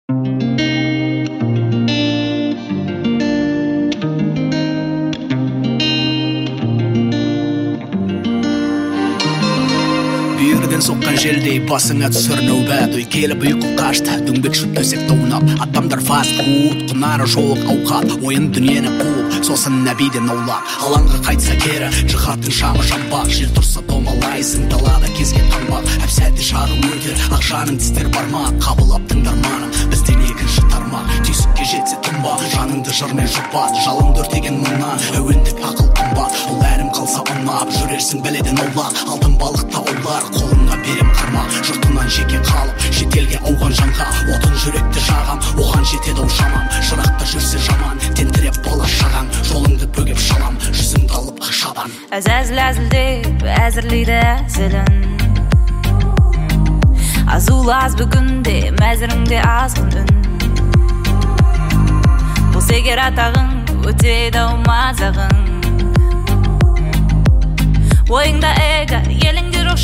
Бүйірден соққан желдей басыңа түсір нәубет ой келіп ұйқы қашты дөңбекші төсекті ойнап адамдар фаст фуд құнары жоқ ауқат ойын дүниені қуып сосын нәбиден аулақ алаңға қайтса кері жихадтың шамы жамбақ жел тұрса домалайсың далада кезген қаңбақ әп-сәтте шағым өтер ақ жаның тістер бармақ қабылап тыңдарманым бізден екінші тармақ түйсікке жетсе тұнба жаныңды жырмен жұпат жалынды өртеген мұңнан әуендік ақыл қымбат ол әрім қалса ұнап жүрерсің бәледен аулақ алтын балықта олар қолыңа берем қармақ жұртынан жеке қалып шетелге ауған жанға отын жүректі жағам оған жетеді ау шамам жырақта жүрсе жаман тентіреп бала шағаң жолыңды бөгеп шалам жүзіңді алып ақшадан әзілдеп әзірлейді әзілін азулы аз бүгінде мәзіріңде азғын үн бұл егер атағың өтеді ау мазағың ойыңда эго еліңде жоқ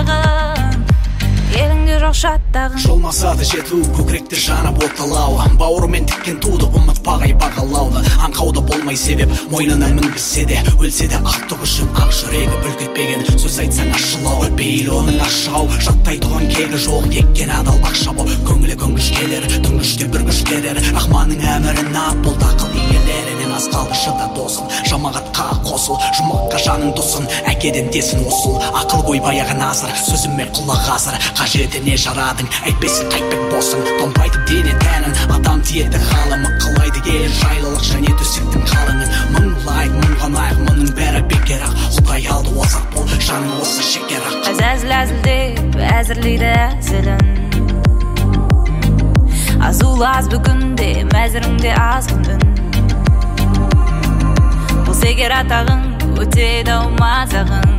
шаттағын жолмасады жету көкіректі жанып оталау бауырымен тіккен туды ұмытпағай бағалауды аңқауды болмай себеп мойнына мінгізсе де өлсе де ақтық үшін ақ жүрегі бүлк етпеген сөз айтсаң ашылау бейіл оның ашау жаттайтұғын кегі жоқ еккен адал ақша боп көңілі көнгіш келер түнгіште бір күш келер рахманның әмірін ап бұл ақыл иелерінен аз қалды шыда досым жамағатқа қосыл жұмаққа жаның тосын әкеден десін осыл ақыл ғой баяғы назыр сөзіме құлақ асыр қажетіне жарадың әйтпесін қайтпек болсың томпайтып дене тәнін адам тиеді ғалымы қалайды ел жайлылық және төсектің қалыңын мұңлайық мұңғанайық мұның бәрі бекер ақ құдай алды озақ бол жаның осы шекер ақ әзілдеп әзірлейді әзілін азулы аз бүгінде мәзіріңде азғын үн бұл егер атағың өтеді ау мазағың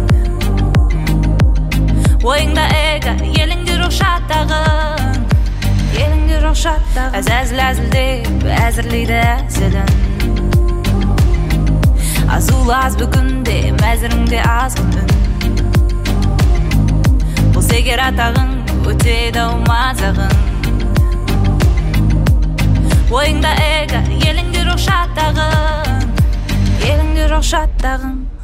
ойыңда эго еліңде жоқ шаттағын әзілдеп әзірлейді әзілін азулы аз бүгінде мәзіріңде азғын үн бұл егер атағың өтеді ау мазағың ойыңда эго еліңде жоқ шаттағын